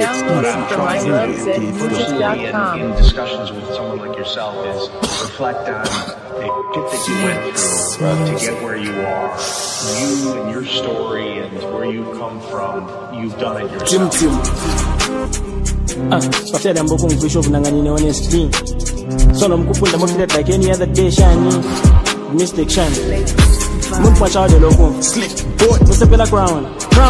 Downloaded from ilovezmusic.com. In discussions with someone like yourself is reflect on the shit that you went through to get where you are. You and your story and where you come from, you've done it yourself. Paftela mbovu mvisho kunangani honestly. Solo mkupunda motivated like any other day shiny. Mistake shiny. Mumpa chawde loko. Musepela crown.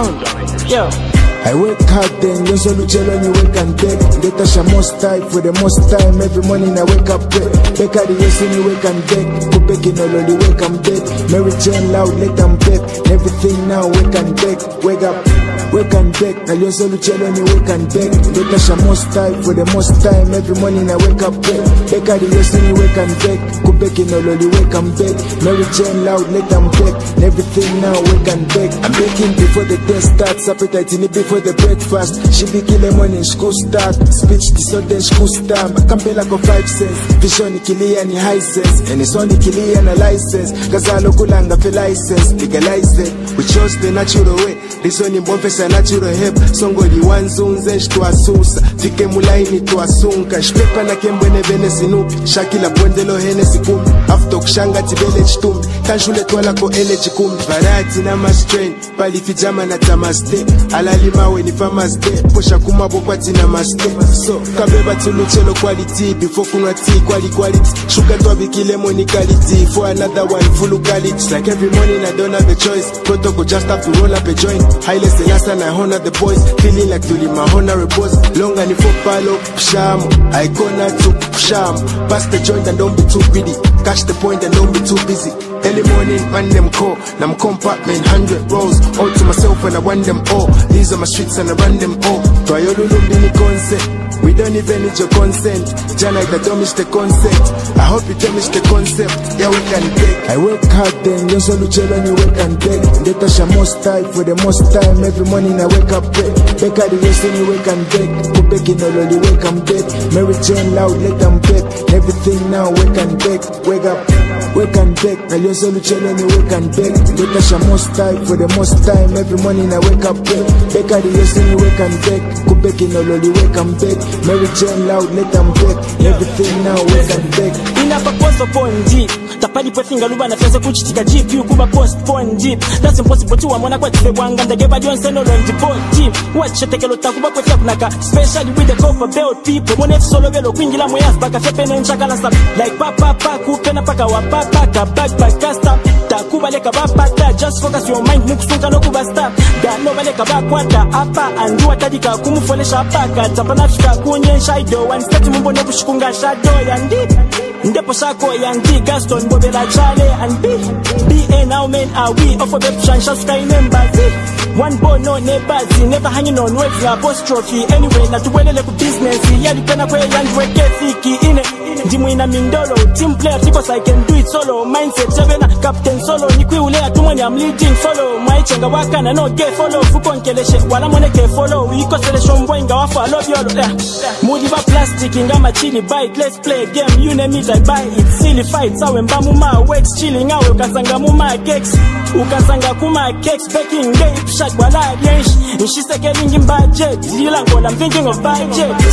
Yo. I work hard then, you so luchelo when you wake and beg. Get us a most time for the most time. Every morning I wake up, pray. Back at the yes when you wake and beg. Go back in all the wake and beg. Mary Jane loud, let them beg. Everything now wake and beg. Wake up, wake and beg. Now you so luchelo when you wake and beg. Get us a most time for the most time. Every morning I wake up, pray. Back at the yes when you wake and beg. Go back in all the wake and beg. Mary Jane loud, let them beg. Everything now wake and beg. I'm baking before the day starts. Appetite in it before the breakfast. She be killing money in school start. Speech disorder in school stamp. Campela go 5 cents. Vision ikilia ni high sense. And it's only ikilia na license. Gazalo kulanga for license. Legalize it. We chose the natural way. Reason in bonfesa natural help. Songo li wanzunze shtuasusa. Fike mulaini tuasunka. Shpepa na kembwene vene sinupi. Shakila bwendelo hene sikumi. After kushanga tibele chitumi. Kanjule twala ko energy kumi. Varati na mastrain. Pali fijama na tamaste. Alalima when farmers day, push a kuma bokwati na mistake. So, kabeba tuluchelo quality before kuna tea quality. Sugar to be kill money quality for another one full quality. Like every morning I don't have a choice. Protocol just have to roll up a joint. Highest the last and I honor the boys. Feeling like to leave my honor repose. Long and for palo sham. I gonna to sham. Pass the joint and don't be too greedy. Catch the point and don't be too busy. Early morning, man them call. Nam compartment, 100 rows. All to myself and I want them all. These are my streets and I run them all. Toyolulumbini concept. We don't even need your consent. Jana the domish the concept. I hope you domish the concept. Yeah, we can take. I work hard then, you so luchelo when you wake and beg. Get us a most time for the most time. Every morning I wake up, pray. Back at the yes when you wake and beg. Go back in all the wake and beg. Mary Jane loud, let them beg. Everything now wake and beg. Wake up, wake and beg. Now you so luchelo when you wake and beg. Get us a most time for the most time. Every morning I wake up, pray. Back at the yes when you wake and beg. Go back in all the wake and beg. Mary Jane loud, let them beg. Everything now we can beg. Inapa post upon deep. Tapali potinga luba na fesa kuchitika GPU kuba post upon deep. That's impossible to amona kwa tife wanga. Ndageba Johnson no long depot deep. Watch tekelo takuba kwa kunaka. Especially with the copper belt people. Mone solo velo kwingila moyas baka fepene nchakala sab. Like papa kupena paka wa papa ka back custom. Takuba leka bapata. Just focus your mind mukusunka no kuba stop. Da no baleka bakwata apa and what tadika kumufolesha apaka. Tapana fika kunye shaido one step mumbo no kushikunga shadow yandi. Ndepo shako yandi Gaston Bobela Chale and B.A. now men are we offer Bepshan Shaskai members. One boy no neighbors, never hanging on words apostrophe. Anyway, na tuwelele ku business. Yali pena kwe yanjweke fiki ine. Ndimu ina mindolo, team player because I can do it solo. Mindset sevena, captain solo. Nikwi ulea tumoni I'm leading solo. Maichenga waka na no gay follow. Fuko nkeleshe, wala moneke follow. Iko selesho mboinga wafa love yolo. Moody ba plastic, inga machili bike. Let's play a game, you name it I buy it. Silly fights, awe mbamu ma wax chilling. Awe ukasanga muma cakes. Ukasanga kuma cakes, baking day. Shak wala yensh. Nshisekeling in budget. Lilango, I'm thinking of budget.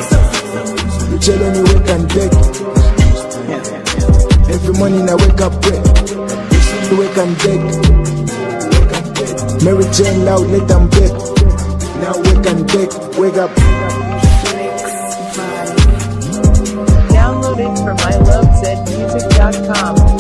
Luchelo when you wake and beg. Every morning I wake up, pray. You wake and beg. Mary Jane loud, let them beg. Now wake and beg, wake up. Download it from ilovezmusic.com.